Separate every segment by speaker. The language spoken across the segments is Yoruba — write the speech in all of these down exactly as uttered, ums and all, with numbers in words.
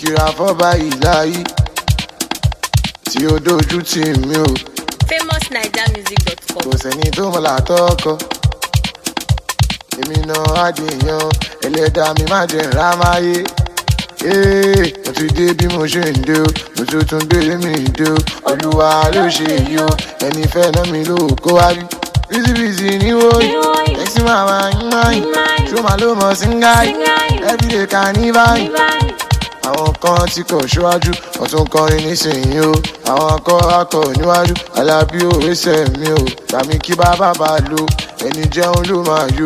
Speaker 1: kìrà fọ́ba ìláyé tí ó dojú tì mí o.
Speaker 2: famous naija music dot com.
Speaker 1: kò sẹ́ni tó mọ̀ látọ́kọ èmi náà àdéhùn ẹlẹ́dàá mi má jẹ́ ńlá máyé. mo ti dé bí mo ṣe ń dé o mo tún tún gbélé mi dé o olúwa ló ṣe èyí o ẹni fẹ́ náà mi ló kó wá rí bísíbísí ní wòye ẹ̀sì màmá ń máyì ṣó máa ló mọ̀ sí ń gáyì everyday ká ní báyìí. àwọn kan tí kò ṣíwájú ọ̀tún kọrin nísìnyí o àwọn akọ akọ níwájú alábí òwe sẹ́mi o tàbí kí bàbá bá lo ẹni jẹun ló máa yó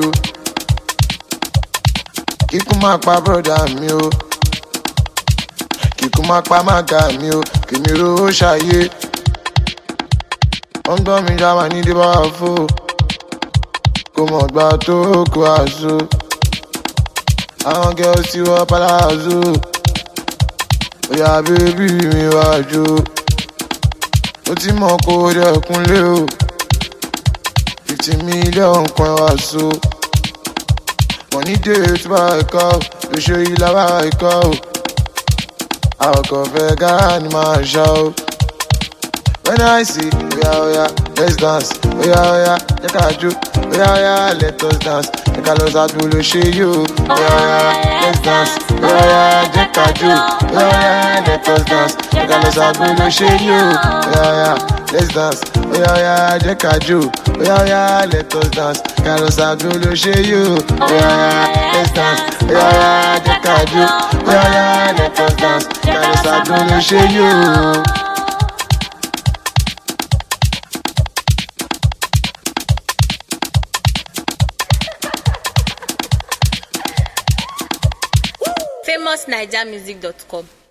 Speaker 1: kíkú máa pa bọ́dà mi o kíkú máa pa mága mi o kìmí rówó ṣayé wọ́n gbọ́ mi já wà ní débà fò kò mọ̀ gbà tó kó àṣọ àwọn girls tí wọ́n palazzo oya bébí mi wájú ó ti mọ̀ kó dẹ̀kun lé o fifty million kan wá so money dey tó bá ẹ̀ka o ló ṣe yí lára ẹ̀ka o àwọn kan fẹ́ gáà ni máa ṣá o. When I see, oya oya, let's dance, oya oya, jẹ́ ká jó, oya oya, let us dance, jẹ́ ká lọ sàdú ló ṣe yó, oya oya, let's dance, oya oya, jẹ́ ká jó, oya oya, let us dance, jẹ́ ká lọ sàdú ló ṣe yó, oya oya, let's dance, oya oya, jẹ́ ká jó, oya oya, let us dance, jẹ́ ká lọ sàdú ló ṣe yó, oya oya, let's dance, oya oya, jẹ́ ká jó, oya oya, let us dance, jẹ́ ká lọ sàdú ló ṣe yó.
Speaker 2: famous naija music dot com.